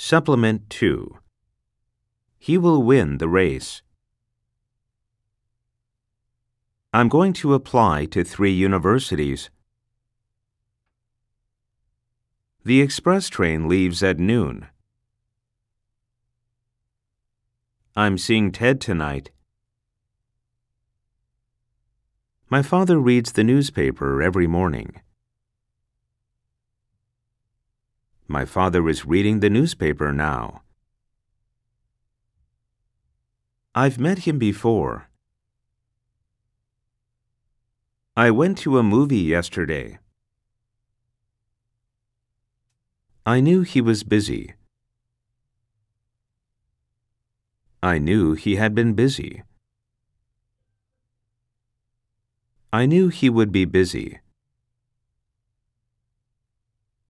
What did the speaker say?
Supplement 2. He will win the race. I'm going to apply to 3 universities. The express train leaves at noon. I'm seeing Ted tonight. My father reads the newspaper every morning. My father is reading the newspaper now. I've met him before. I went to a movie yesterday. I knew he was busy. I knew he had been busy. I knew he would be busy.